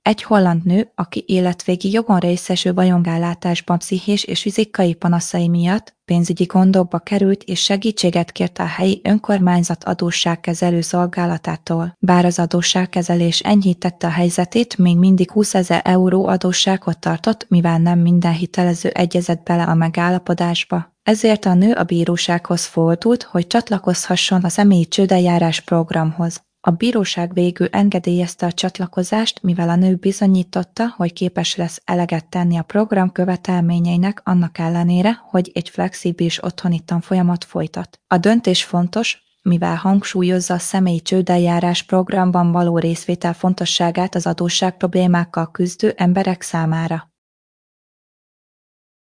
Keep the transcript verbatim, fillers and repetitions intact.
Egy holland nő, aki életvégi jogon részesül vagyongállátásban pszichés és fizikai panaszai miatt pénzügyi gondokba került és segítséget kért a helyi önkormányzat adósságkezelő szolgálatától. Bár az adósságkezelés enyhítette a helyzetét, még mindig húszezer euró adósságot tartott, mivel nem minden hitelező egyezett bele a megállapodásba. Ezért a nő a bírósághoz fordult, hogy csatlakozhasson a személyi csődeljárás programhoz. A bíróság végül engedélyezte a csatlakozást, mivel a nő bizonyította, hogy képes lesz eleget tenni a program követelményeinek annak ellenére, hogy egy flexibilis otthoni tanfolyamat folytat. A döntés fontos, mivel hangsúlyozza a személyi csődeljárás programban való részvétel fontosságát az adósság problémákkal küzdő emberek számára.